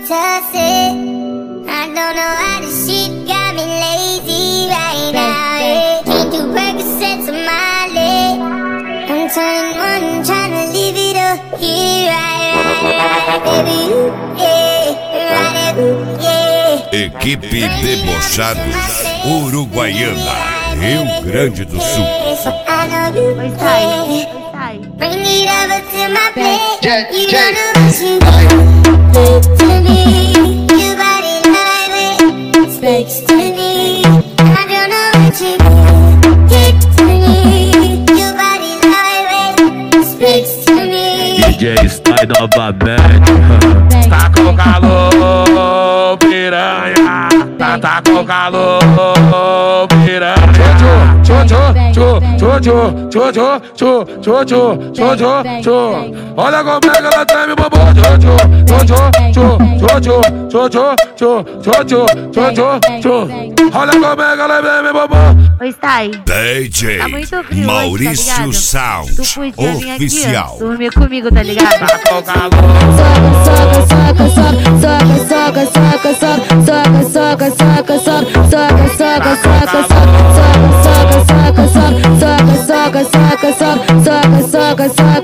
toss it. I don't know how this shit got me lazy right now, yeah. Can't do Percocets on my leg. I'm turning one, tryna leave it up here, right, baby, you, yeah, right, yeah. Equipe Debochados Uruguaiana, Rio Grande do Sul. Bring it over to my plate. You don't know what you do to me. Your body like it speaks to me. I don't know what you do to me. Your body like it speaks to me. DJ Style novamente. Tá com calor, piranha. Tá com calor, piranha. Olha como é que ela treme, bobo. Olha como é que ela treme, bobo. Oi, Style. DJ Tá muito frio Maurício hoje, tá Sound tu podia vir aqui, Oficial. ó, dormir comigo, tá ligado? Tá com calor. Soca,